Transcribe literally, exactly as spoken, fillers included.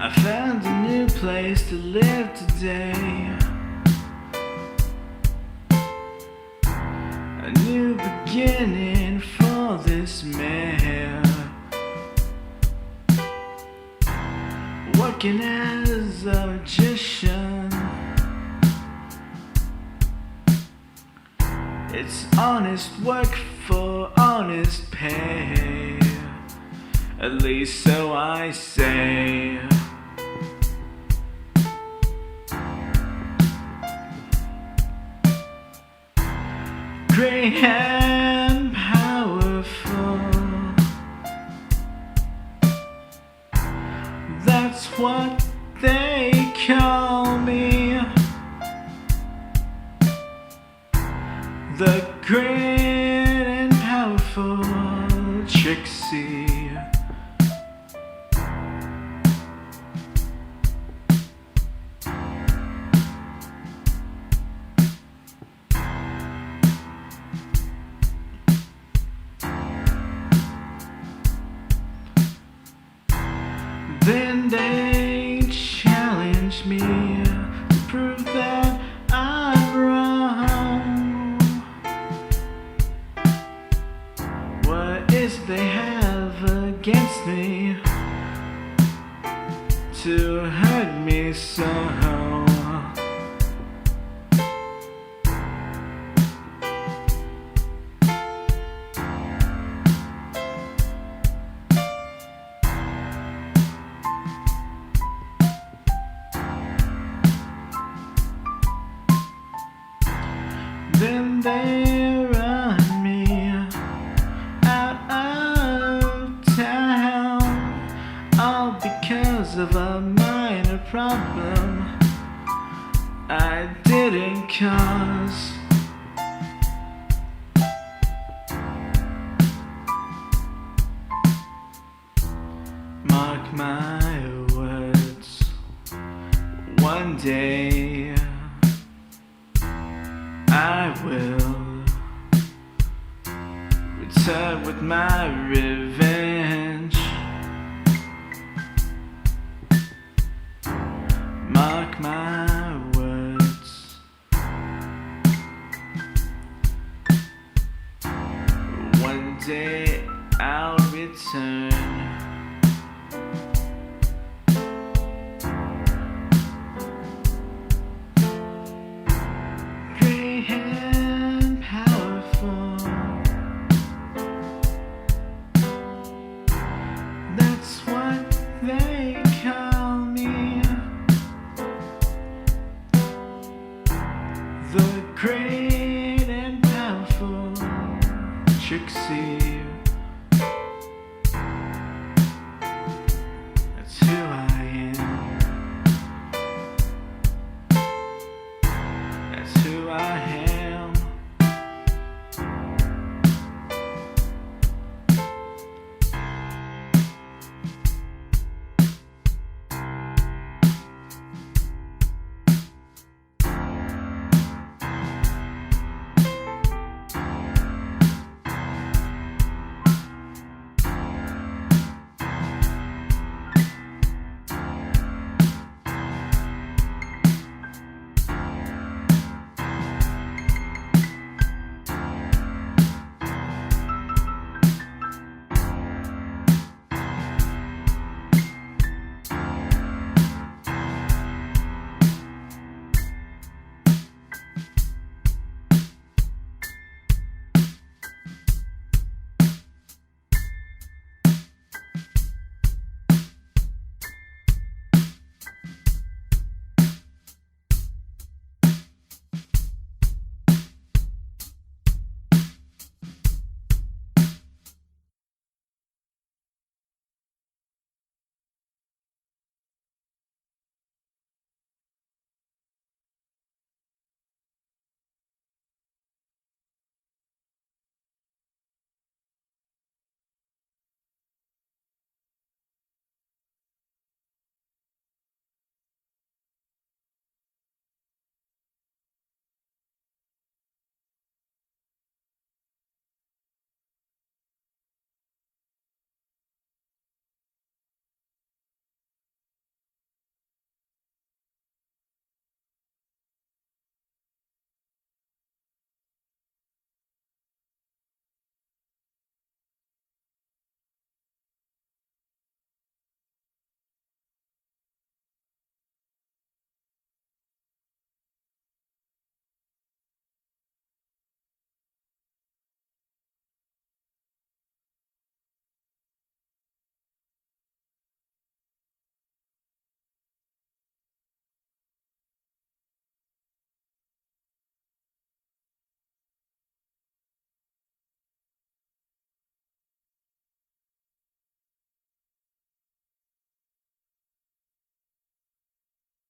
I found a new place to live today, a new beginning for this man, working as a magician. It's honest work for honest pay, at least so I say. Great and powerful, that's what they call me. The great and powerful Trixie. Then they challenge me to prove that I'm wrong. What is it they have against me to hurt me so? Then they run me out of town, all because of a minor problem I didn't cause. Mark my words, one day I will return with my revenge. Mark my words, one day I'll return. And powerful, that's what they call me. The great and powerful Trixie.